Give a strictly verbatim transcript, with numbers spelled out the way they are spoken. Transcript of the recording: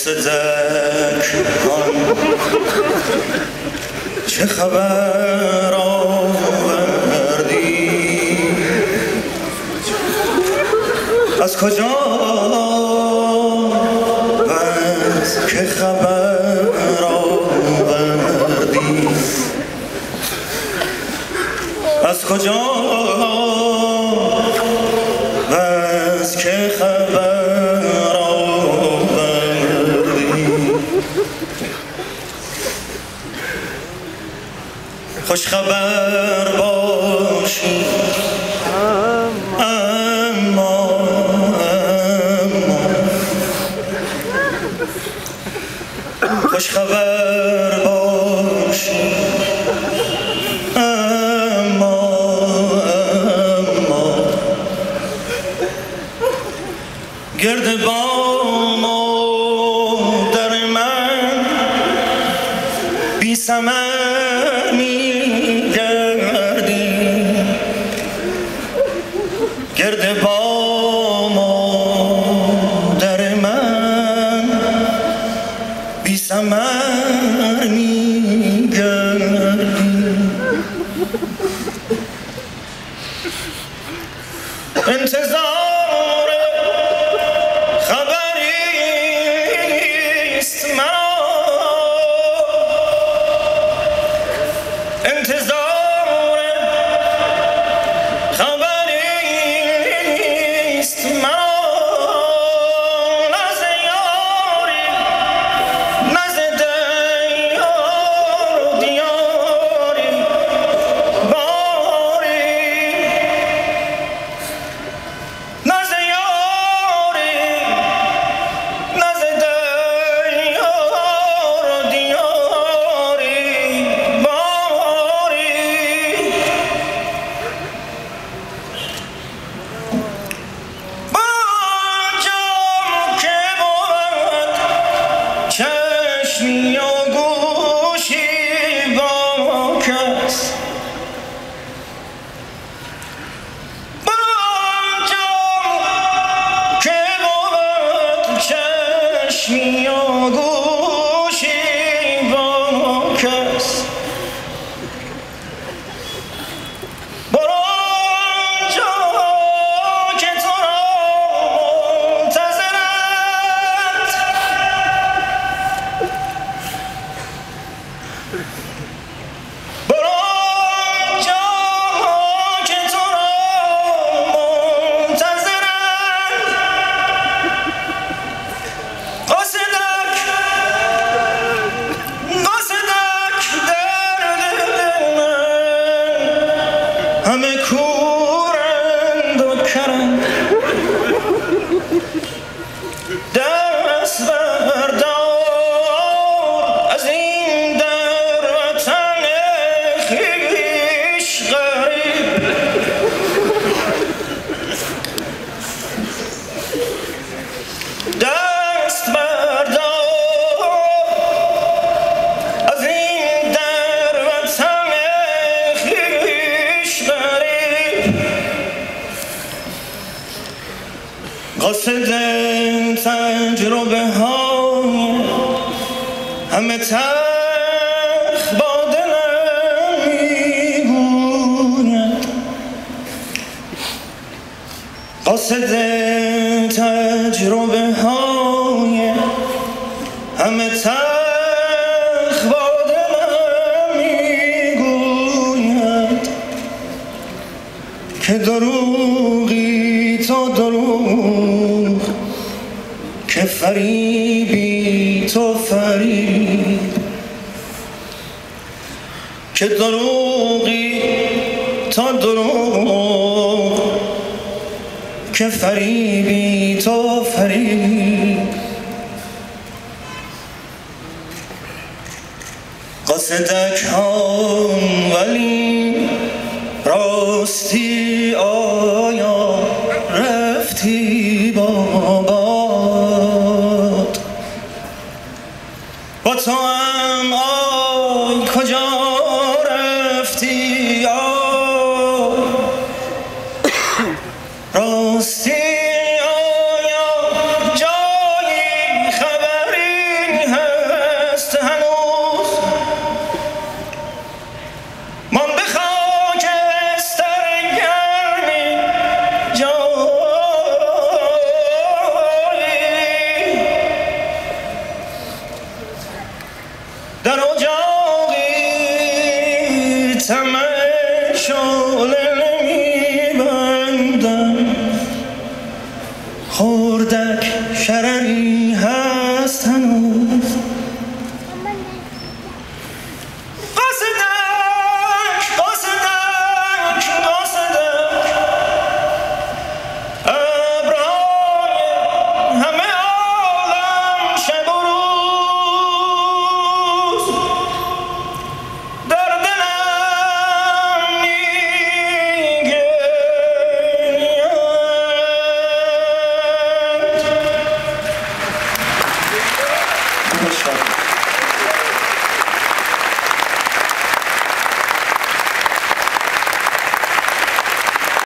قصدک کن چه خبر آوردی از کجا و از که خبر آوردی از کجا و از که خبر آوردی خوش خبر باشی اما اما خوش خبر باشی اما اما گرد بام و در من بی ثمر می گردی گرد بام و در من بی ثمر می گردی انتظار خبریست مرا انتظار خبریست مرا نزد یاری نزد دیار و دیاری باری نزد یاری نزد دیار و دیاری باری با جام که بود چشمی و گوشی با کس با جام که بود چشمی و گوشی با کس برو آنجا که تو را منتظرند برو آنجا که تو را منتظرند قاصدک قاصدک در دل من همه کورند و کرند دست بردار از این در وطن خویش غریب دست بردار از این در وطن خویش غریب قاصد تجربه های همه تلخ با دلم میگوید قاصد تجربه های همه تلخ با دلم میگوید که دروغی تو دروغ که فریبی تو فریب که دروغی تو دروغ که فریبی تو فریب قاصدک هم ولی راستی آیا رفتی باباد با تو هم آی کجا رفتی آی راستی آیا جایی خبری نازک شرری